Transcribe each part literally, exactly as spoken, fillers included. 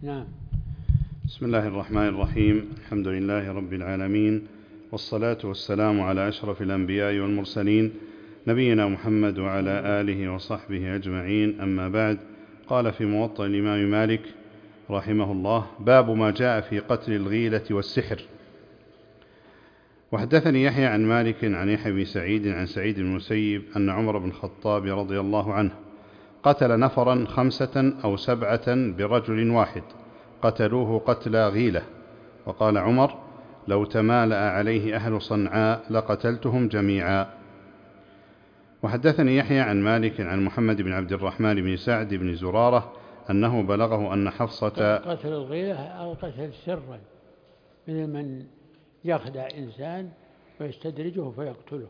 نعم. بسم الله الرحمن الرحيم. الحمد لله رب العالمين، والصلاة والسلام على أشرف الأنبياء والمرسلين، نبينا محمد وعلى آله وصحبه أجمعين، أما بعد. قال في موطأ الإمام مالك رحمه الله: باب ما جاء في قتل الغيلة والسحر. وحدثني يحيى عن مالك عن يحيى بن سعيد عن سعيد بن المسيب أن عمر بن الخطاب رضي الله عنه قتل نفرا خمسة أو سبعة برجل واحد، قتلوه قتل غيلة، وقال عمر: لو تمالأ عليه أهل صنعاء لقتلتهم جميعا. وحدثني يحيى عن مالك عن محمد بن عبد الرحمن بن سعد بن زرارة أنه بلغه أن حفصة قتل الغيلة أو قتل سرا، من من يخدع إنسان ويستدرجه فيقتله،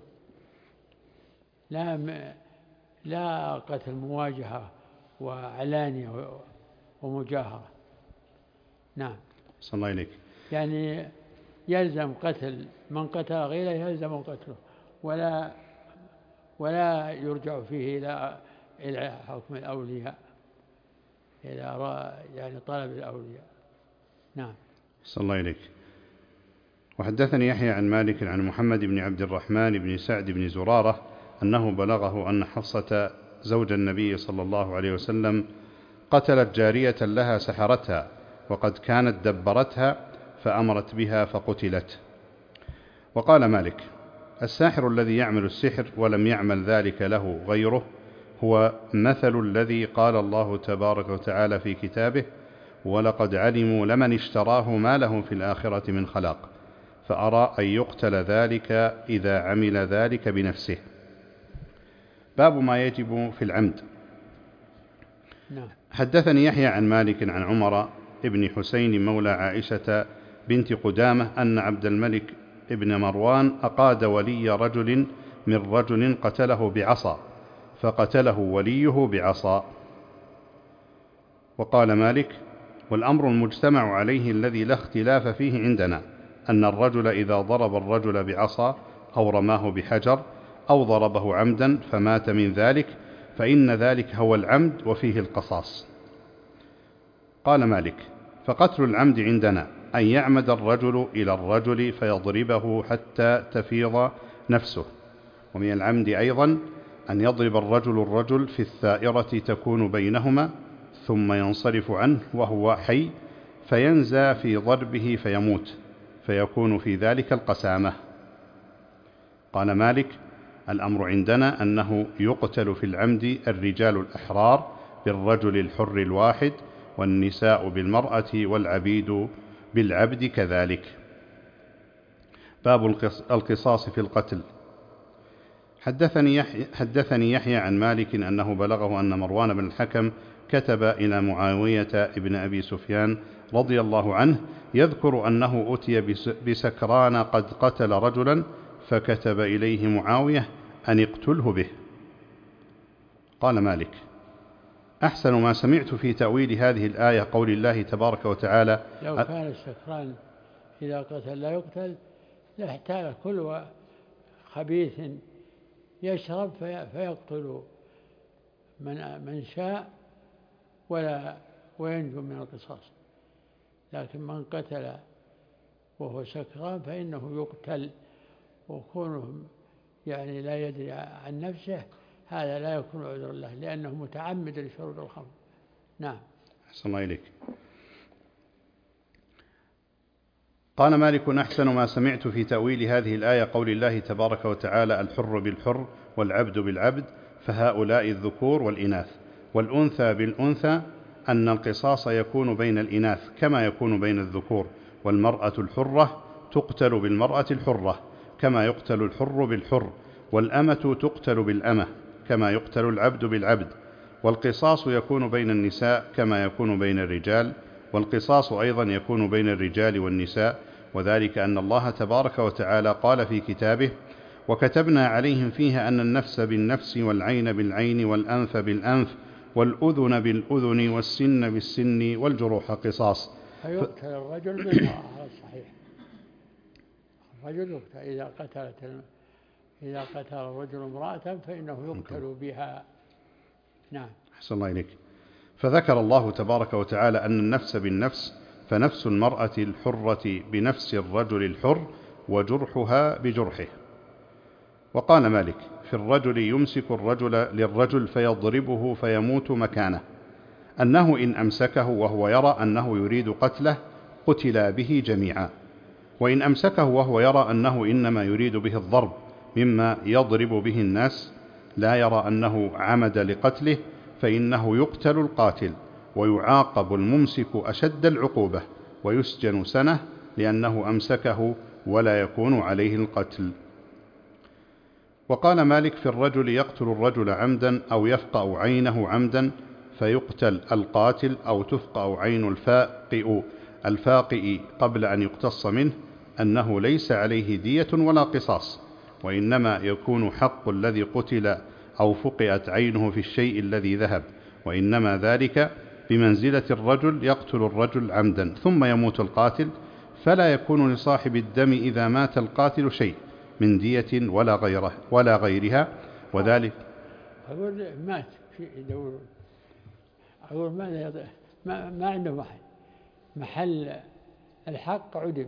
لا م... لا قتل مواجهة وعلانية ومجاهرة. نعم. صلى الله عليك. يعني يلزم قتل من قتل غيره، يلزم قتله، ولا ولا يرجع فيه إلى إلى حكم الأولياء، إلى يعني طلب الأولياء. نعم. صلى الله عليك. وحدثني يحيى عن مالك عن محمد بن عبد الرحمن بن سعد بن زرارة أنه بلغه أن حفصة زوج النبي صلى الله عليه وسلم قتلت جارية لها سحرتها، وقد كانت دبرتها فأمرت بها فقتلت. وقال مالك: الساحر الذي يعمل السحر ولم يعمل ذلك له غيره هو مثل الذي قال الله تبارك وتعالى في كتابه: ولقد علموا لمن اشتراه ما له في الآخرة من خلاق، فأرى أن يقتل ذلك إذا عمل ذلك بنفسه. باب ما يجب في العمد. نعم. حدثني يحيى عن مالك عن عمر ابن حسين مولى عائشة بنت قدامة أن عبد الملك ابن مروان أقاد ولي رجل من رجل قتله بعصا، فقتله وليه بعصا. وقال مالك: والأمر المجتمع عليه الذي لا اختلاف فيه عندنا أن الرجل إذا ضرب الرجل بعصا أو رماه بحجر أو ضربه عمدا فمات من ذلك فإن ذلك هو العمد وفيه القصاص. قال مالك: فقتل العمد عندنا أن يعمد الرجل إلى الرجل فيضربه حتى تفيض نفسه، ومن العمد أيضا أن يضرب الرجل الرجل في الثائرة تكون بينهما ثم ينصرف عنه وهو حي فينزى في ضربه فيموت، فيكون في ذلك القسامة. قال مالك: الأمر عندنا أنه يقتل في العمد الرجال الأحرار بالرجل الحر الواحد، والنساء بالمرأة، والعبيد بالعبد كذلك. باب القصاص في القتل. حدثني يحيى, حدثني يحيى عن مالك أنه بلغه أن مروان بن الحكم كتب إلى معاوية ابن أبي سفيان رضي الله عنه يذكر أنه أتي بسكران قد قتل رجلا، فكتب إليه معاوية أن اقتله به. قال مالك: أحسن ما سمعت في تأويل هذه الآية قول الله تبارك وتعالى: لو كان السكران إذا قتل لا يقتل لاحتال كل خبيث يشرب فيقتل من من شاء ولا وينجو من القصاص، لكن من قتل وهو سكران فإنه يقتل، وكونه يعني لا يدري عن نفسه هذا لا يكون عذر له، لأنه متعمد لشرب الخمر. نعم. أحسن الله إليك. قال مالك: أحسن ما سمعت في تأويل هذه الآية قول الله تبارك وتعالى: الحر بالحر والعبد بالعبد، فهؤلاء الذكور والإناث، والأنثى بالأنثى، أن القصاص يكون بين الإناث كما يكون بين الذكور، والمرأة الحرة تقتل بالمرأة الحرة كما يقتل الحر بالحر، والأمة تقتل بالأمة كما يقتل العبد بالعبد، والقصاص يكون بين النساء كما يكون بين الرجال، والقصاص أيضا يكون بين الرجال والنساء، وذلك أن الله تبارك وتعالى قال في كتابه: وكتبنا عليهم فيها أن النفس بالنفس والعين بالعين والأنف بالأنف والأذن بالأذن والسن بالسن والجروح قصاص. فيقتل الرجل بالمرأة على الصحيح. الرجل يقتل إذا قتلت إذا قتل الرجل امرأة فإنه يقتل بها. نعم. أحسن الله إليك. فذكر الله تبارك وتعالى أن النفس بالنفس، فنفس المرأة الحرة بنفس الرجل الحر وجرحها بجرحه. وقال مالك في الرجل يمسك الرجل للرجل فيضربه فيموت مكانه، أنه إن أمسكه وهو يرى أنه يريد قتله قتلا به جميعا، وإن أمسكه وهو يرى أنه إنما يريد به الضرب مما يضرب به الناس لا يرى أنه عمد لقتله فإنه يقتل القاتل ويعاقب الممسك أشد العقوبة ويسجن سنة لأنه أمسكه ولا يكون عليه القتل. وقال مالك في الرجل يقتل الرجل عمدا أو يفقأ عينه عمدا فيقتل القاتل أو تفقأ عين الفاقئ الفاقئ قبل أن يقتص منه، أنه ليس عليه دية ولا قصاص، وإنما يكون حق الذي قتل أو فقئت عينه في الشيء الذي ذهب، وإنما ذلك بمنزلة الرجل يقتل الرجل عمدا ثم يموت القاتل، فلا يكون لصاحب الدم إذا مات القاتل شيء من دية ولا غيره ولا غيرها. وذلك أقول مات في دور، أقول ما ما, ما عنده محل محل الحق عدم،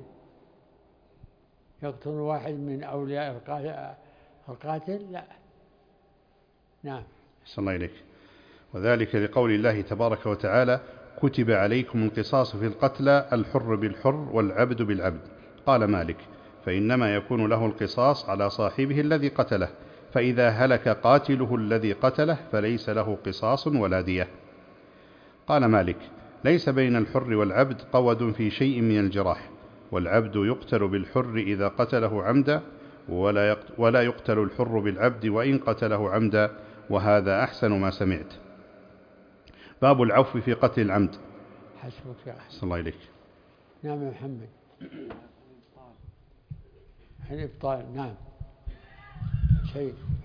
يقتل واحد من أولياء القاتل لا. نعم. صلى الله عليك. وذلك لقول الله تبارك وتعالى كتب عليكم القصاص في القتلى الحر بالحر والعبد بالعبد. قال مالك فإنما يكون له القصاص على صاحبه الذي قتله، فإذا هلك قاتله الذي قتله فليس له قصاص ولا دية. قال مالك ليس بين الحر والعبد قود في شيء من الجراح، والعبد يقتل بالحر إذا قتله عمدا ولا يقتل الحر بالعبد وإن قتله عمدا، وهذا أحسن ما سمعت. باب العفو في قتل العمد. حسبك يا أحسن. صلى الله عليك. نعم يا محمد. الإبطال. نعم شيء